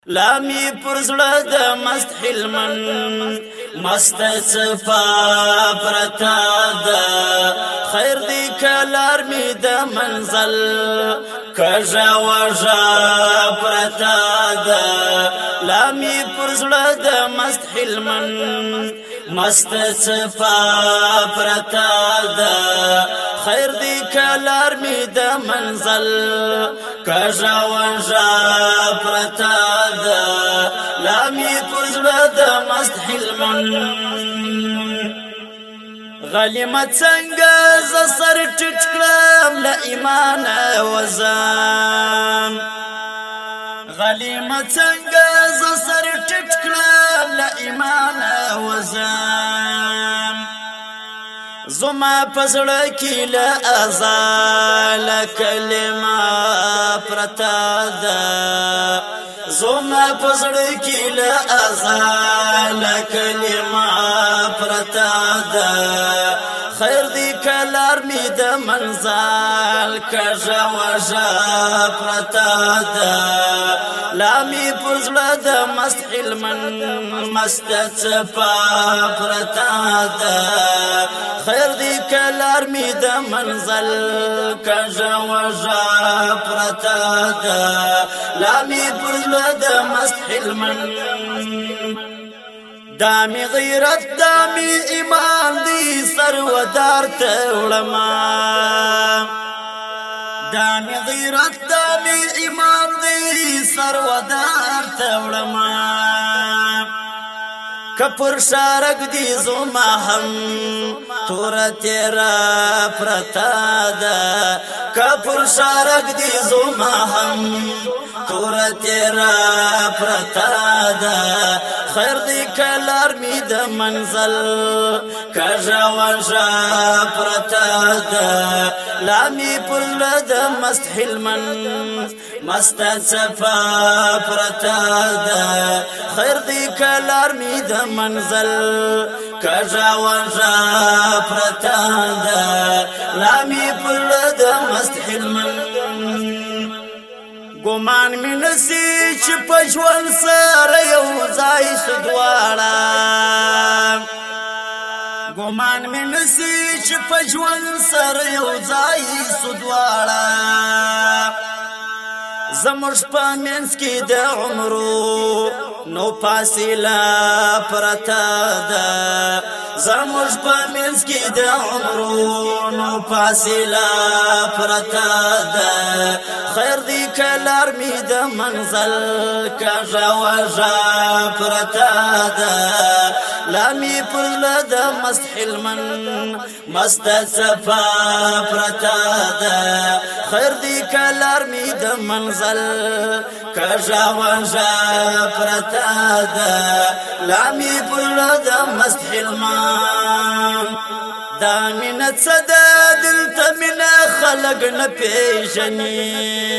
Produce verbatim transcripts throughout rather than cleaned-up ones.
لامی پرزړه د مست حلمن مست صفا پرتا دا خیر دی کلار می د منزل کژا وژا پرتا دا لامی پرزړه د مست حلمن مست صفا پرتا دا خیر دی کلار می د منزل کژا وژا پرتا دا لامی پرزړه د مست حلمن غلیمه څنګه ز سر ټټ کړم له ایمان وزم غلیمه څنګه ز سر ټټ کړم له ایمان وزم زما پزړه کې له ازال کلمه پرتا ده زما پزړه کې له ازال کلمه پرتا ده خیر دی کلار می د منزل کژا وژا پرتا ده لامی پرزړه د مست حلمن مست صفا پرتا ده خیر دی کلار می د منزل کژا وژا پرتا ده لامی پرزړه د مست حلمن دامی غیرت دامی ایمان دی سرودار ته وړما دامی غیرت دامی ایمان دی سرودار ته وړما کپر شارک دی زما هم تور تیرا پرتا دا کپر شارک دی زما هم تور تیرا پرتا دا خیر دی کلار می د منزل کژا وژا پرتا دا لامی پرزړه د مست حلمن مست صفا پرتا دا خیر دی کلار می د منزل کژا وژا پرتا دا لامی پرزړه د مست حلمن ګمان می نسی چې پښون سره یو ځای سدواړه ګمان می نسی چې پښون سره یو ځای سدواړه زموږ په منځ کې د عمرو نو فاصله پرتا ده زموږ په منځ کې د عمرو نو فاصله پرتا ده خیر دی کلار می د منزل کژا وژا پرتا ده لامی پرزړه د مست حلمن مست صفا پرتا ده خیر دی کلار می د منزل کژا وژا پرتا ده لامی پرزړه د مست حلمن دا مینه څه ده دلته مینه خلک نه پیژني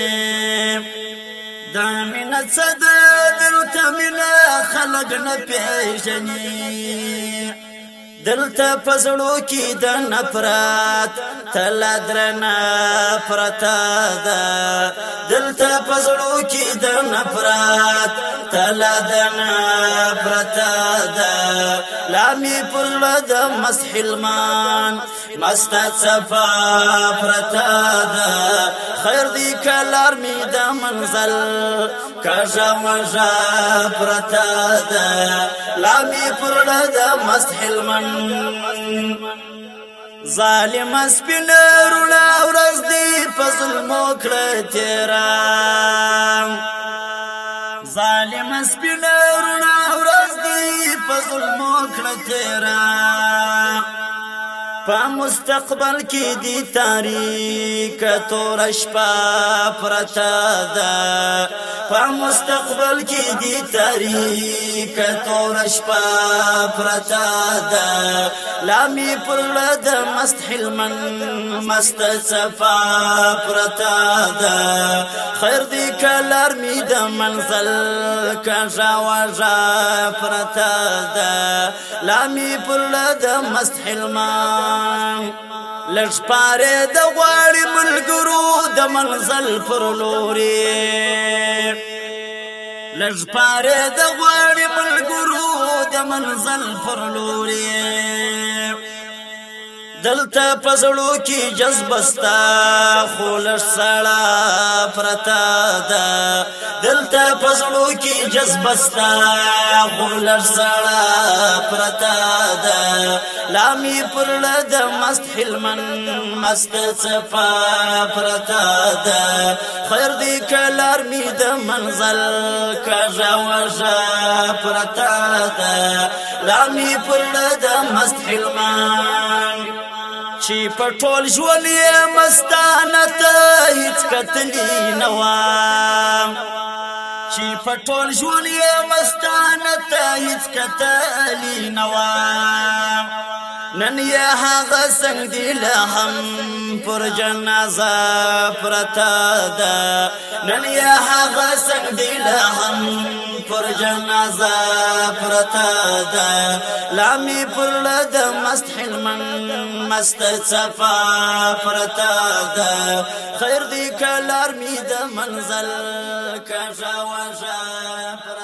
دا مینه څه ده دلته مینه خلک نه پیژني دلته پزړو کې د نفرت تل درنه پرتا ده دلته پزړو کې د نفرت تل درنه پرتا ده لامی پرزړه د مست حلمن مست صفا پرتا ده خیر دی کلار می د منزل کژا وژا پرتا ده لامی پرزړه د مست حلمن ظالم سپین رونا ورځ دی په ظلمو کړه تیرا ظالم سپین رونا ورځ دی په ظلمو کړه تیرا په مستقبل کې دی تاریک تور شپه پرتا ده په مستقبل کې دی تاریک تور شپه پرتا ده لامی پرزړه د مست حلمن مست صفا پرتا ده خیر دی کلار می د منزل کژا وژا پرتا ده لامی پرزړه د مست حلمن لږ پاره د غواړي ملګرو د منزل پر لوري لږ پاره د غواړي ملګرو د منزل پر لوري دلته پزړو کې جذبه ستا خو لږ سړه پرته ده دلته پزړو کې جذبه ستا خو لږ سړه پرته ده لامي پرله د مست حلمن مست څپه پرته ده خیر دی که لار مې د منزل کږه وږه پرته ده لامي پرله د مست حلمن چې په ټول ژوند یې مستانه ته هیڅ کتلي نه وه چې په ټول ژوند یې مستانه ته هیڅ کتلي نه وه نن یې هغه څنګ دی له هم پر جنازه پرته ده نن یې هغه څنګ دی له هم پر جنازه پرته ده لامي پرله د مست حلمن مست څپه پرته ده خیر دی که لار مې د منزل کږه وږه